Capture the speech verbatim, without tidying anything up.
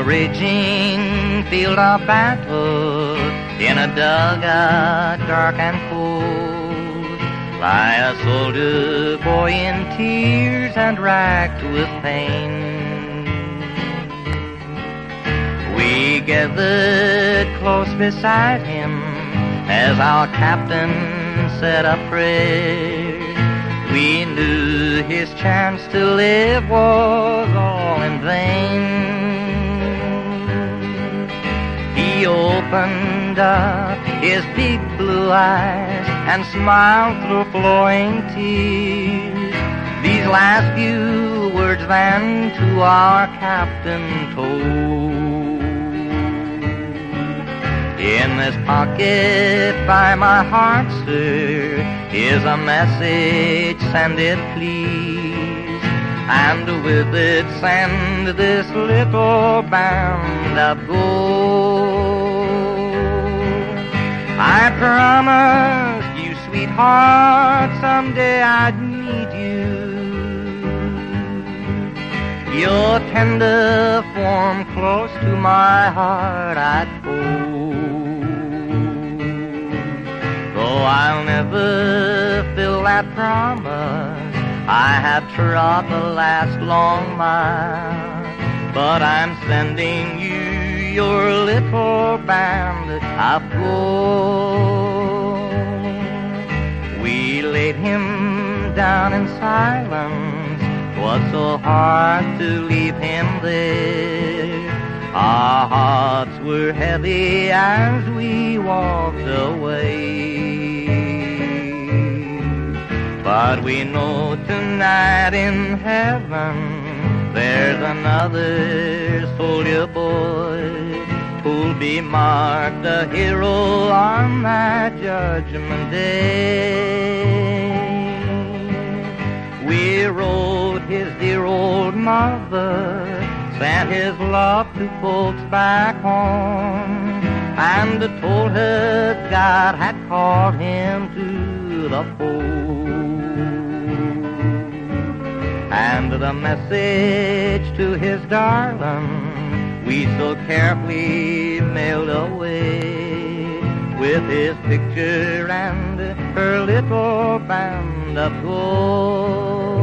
a raging field of battle, in a dugout dark and cold, lie a soldier boy in tears and racked with pain. We gathered close beside him as our captain said a prayer. We knew his chance to live was all in vain. He opened up his big blue eyes and smiled through flowing tears. These last few words then to our captain told. In this pocket by my heart, sir, is a message, send it please. And with it send this little band of gold. I promised you, sweetheart, someday I'd meet you. Your tender form close to my heart I'd hold. Though I'll never fill that promise, I have trod the last long mile, but I'm sending you your little band of gold. We laid him down in silence, 'twas so hard to leave him there. Our hearts were heavy as we walked away. But we know tonight in heaven there's another soldier boy who'll be marked a hero on that judgment day. We wrote his dear old mother, sent his love to folks back home, and told her God had called him to the fold. And the message to his darling we so carefully mailed away, with his picture and her little band of gold.